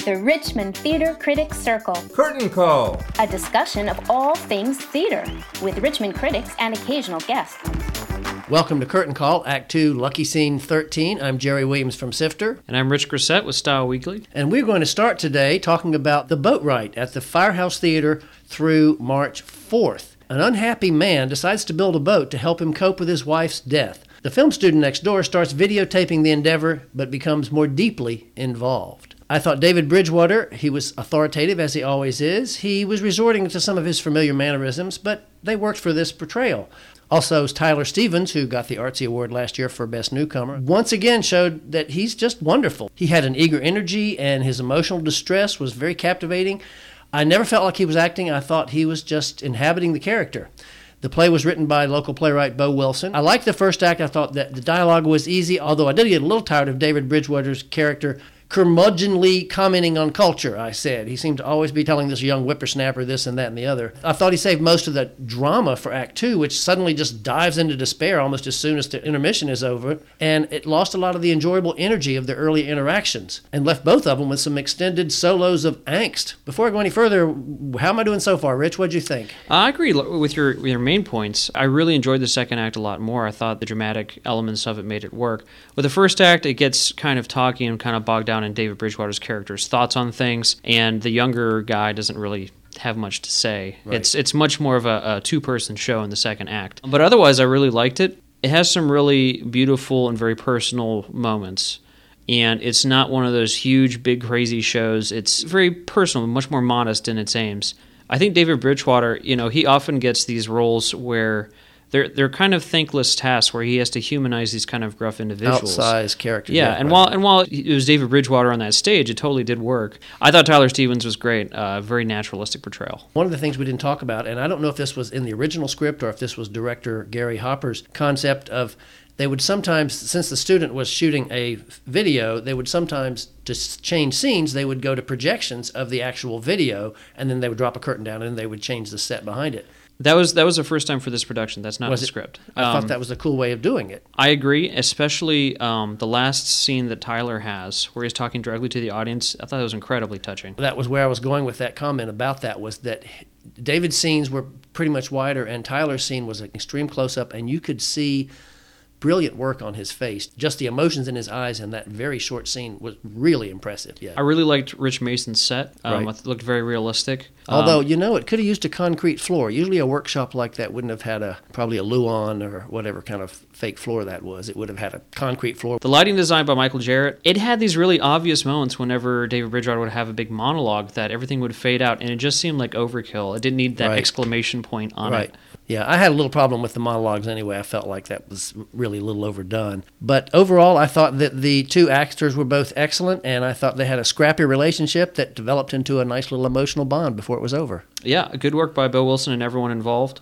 The Richmond Theater Critics Circle. Curtain Call. A discussion of all things theater with Richmond critics and occasional guests. Welcome to Curtain Call, Act 2, Lucky Scene 13. I'm Jerry Williams from Sifter. And I'm Rich Grissett with Style Weekly. And we're going to start today talking about the boat ride at the Firehouse Theater through March 4th. An unhappy man decides to build a boat to help him cope with his wife's death. The film student next door starts videotaping the endeavor, but becomes more deeply involved. I thought David Bridgewater, he was authoritative as he always is. He was resorting to some of his familiar mannerisms, but they worked for this portrayal. Also, Tyler Stevens, who got the Artsy Award last year for Best Newcomer, once again showed that he's just wonderful. He had an eager energy, and his emotional distress was very captivating. I never felt like he was acting. I thought he was just inhabiting the character. The play was written by local playwright Bo Wilson. I liked the first act. I thought that the dialogue was easy, although I did get a little tired of David Bridgewater's character curmudgeonly commenting on culture, I said. He seemed to always be telling this young whippersnapper this and that and the other. I thought he saved most of the drama for Act 2, which suddenly just dives into despair almost as soon as the intermission is over, and it lost a lot of the enjoyable energy of the early interactions and left both of them with some extended solos of angst. Before I go any further, how am I doing so far, Rich? What'd you think? I agree with your main points. I really enjoyed the second act a lot more. I thought the dramatic elements of it made it work. With the first act, it gets kind of talky and kind of bogged down in David Bridgewater's character's thoughts on things, and the younger guy doesn't really have much to say. Right. It's much more of a two-person show in the second act. But otherwise, I really liked it. It has some really beautiful and very personal moments, and it's not one of those huge, big, crazy shows. It's very personal, much more modest in its aims. I think David Bridgewater, he often gets these roles where they're kind of thankless tasks where he has to humanize these kind of gruff individuals. Outsized characters. Yeah, and while it was David Bridgewater on that stage, it totally did work. I thought Tyler Stevens was great. Very naturalistic portrayal. One of the things we didn't talk about, and I don't know if this was in the original script or if this was director Gary Hopper's concept of, they would sometimes, since the student was shooting a video, they would sometimes, to change scenes, they would go to projections of the actual video, and then they would drop a curtain down, and they would change the set behind it. That was the first time for this production. That's not the script. I thought that was a cool way of doing it. I agree, especially the last scene that Tyler has, where he's talking directly to the audience. I thought it was incredibly touching. That was where I was going with that comment about that, was that David's scenes were pretty much wider, and Tyler's scene was an extreme close-up, and you could see brilliant work on his face. Just the emotions in his eyes in that very short scene was really impressive. Yeah, I really liked Rich Mason's set. Right. It looked very realistic. Although, it could have used a concrete floor. Usually a workshop like that wouldn't have had probably a Luan or whatever kind of fake floor that was. It would have had a concrete floor. The lighting design by Michael Jarrett, it had these really obvious moments whenever David Bridgewater would have a big monologue that everything would fade out, and it just seemed like overkill. It didn't need that exclamation point on it. Yeah, I had a little problem with the monologues anyway. I felt like that was really a little overdone. But overall, I thought that the two actors were both excellent, and I thought they had a scrappy relationship that developed into a nice little emotional bond before it was over. Yeah, good work by Bo Wilson and everyone involved.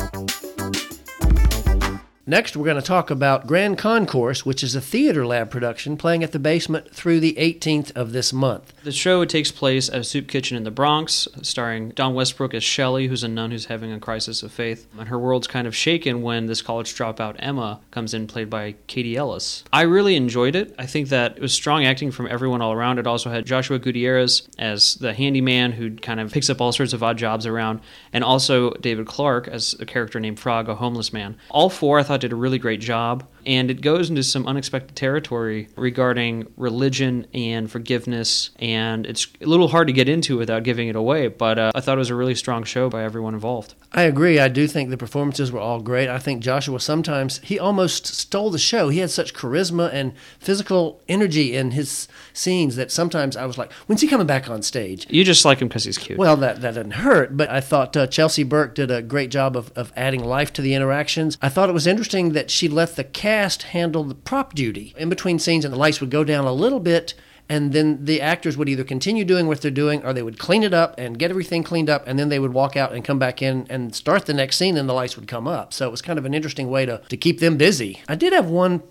Next, we're going to talk about Grand Concourse, which is a theater lab production playing at the Basement through the 18th of this month. The show takes place at a soup kitchen in the Bronx, starring Dawn Westbrook as Shelley, who's a nun who's having a crisis of faith. And her world's kind of shaken when this college dropout Emma comes in, played by Katie Ellis. I really enjoyed it. I think that it was strong acting from everyone all around. It also had Joshua Gutierrez as the handyman who kind of picks up all sorts of odd jobs around, and also David Clark as a character named Frog, a homeless man. All four, I thought, did a really great job, and it goes into some unexpected territory regarding religion and forgiveness, and it's a little hard to get into without giving it away, but I thought it was a really strong show by everyone involved. I agree. I do think the performances were all great. I think Joshua sometimes, he almost stole the show. He had such charisma and physical energy in his scenes that sometimes I was like, when's he coming back on stage? You just like him because he's cute. Well, that doesn't hurt, but I thought Chelsea Burke did a great job of adding life to the interactions. I thought it was interesting that she let the cast handle the prop duty. In between scenes, and the lights would go down a little bit, and then the actors would either continue doing what they're doing, or they would clean it up and get everything cleaned up, and then they would walk out and come back in and start the next scene, and the lights would come up. So it was kind of an interesting way to keep them busy. I did have one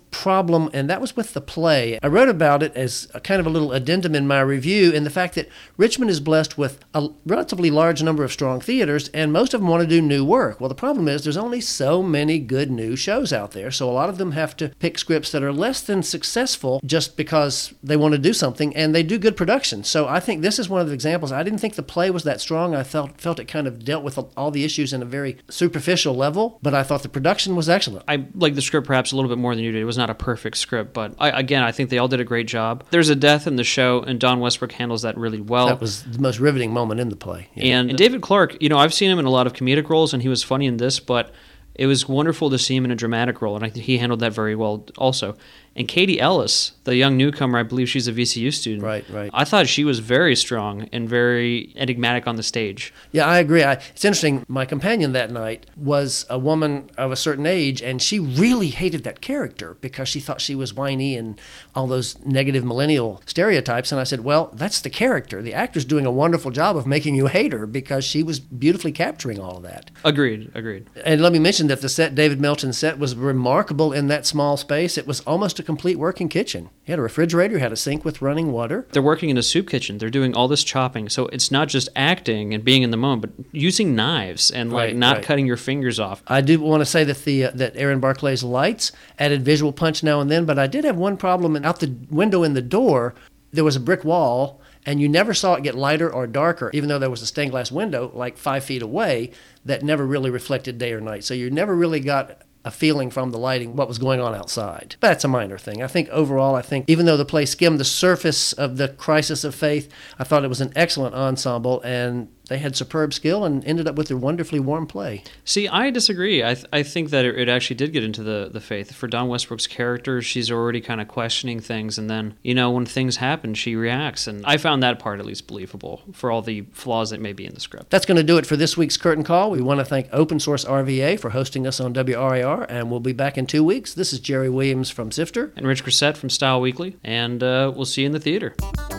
problem, and that was with the play. I wrote about it as a kind of a little addendum in my review, in the fact that Richmond is blessed with a relatively large number of strong theaters, and most of them want to do new work. Well, the problem is there's only so many good new shows out there, so a lot of them have to pick scripts that are less than successful just because they want to do something, and they do good production. So I think this is one of the examples. I didn't think the play was that strong. I felt it kind of dealt with all the issues in a very superficial level, but I thought the production was excellent. I like the script perhaps a little bit more than you did. It was not a perfect script, but I think they all did a great job. There's a death in the show, and Don Westbrook handles that really well. That was the most riveting moment in the play. Yeah. And David Clarke, I've seen him in a lot of comedic roles, and he was funny in this, but it was wonderful to see him in a dramatic role, and I think he handled that very well also. And Katie Ellis, the young newcomer, I believe she's a VCU student. Right. I thought she was very strong and very enigmatic on the stage. Yeah, I agree. It's interesting. My companion that night was a woman of a certain age, and she really hated that character because she thought she was whiny and all those negative millennial stereotypes. And I said, well, that's the character. The actor's doing a wonderful job of making you hate her because she was beautifully capturing all of that. Agreed. And let me mention that the set, David Melton's set, was remarkable in that small space. It was almost a complete working kitchen. He had a refrigerator, had a sink with running water. They're working in a soup kitchen. They're doing all this chopping. So it's not just acting and being in the moment, but using knives and not cutting your fingers off. I do want to say that that Aaron Barclay's lights added visual punch now and then, but I did have one problem. Out the window in the door, there was a brick wall, and you never saw it get lighter or darker, even though there was a stained glass window like 5 feet away that never really reflected day or night. So you never really got a feeling from the lighting what was going on outside. But that's a minor thing. I think overall, even though the play skimmed the surface of the crisis of faith, I thought it was an excellent ensemble, and they had superb skill and ended up with a wonderfully warm play. See, I disagree. I think that it actually did get into the faith. For Don Westbrook's character, she's already kind of questioning things, and then, when things happen, she reacts. And I found that part at least believable for all the flaws that may be in the script. That's going to do it for this week's Curtain Call. We want to thank Open Source RVA for hosting us on WRAR, and we'll be back in 2 weeks. This is Jerry Williams from Sifter. And Rich Grissett from Style Weekly, and we'll see you in the theater.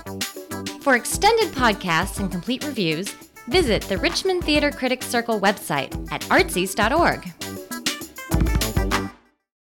For extended podcasts and complete reviews, visit the Richmond Theater Critics Circle website at artsies.org.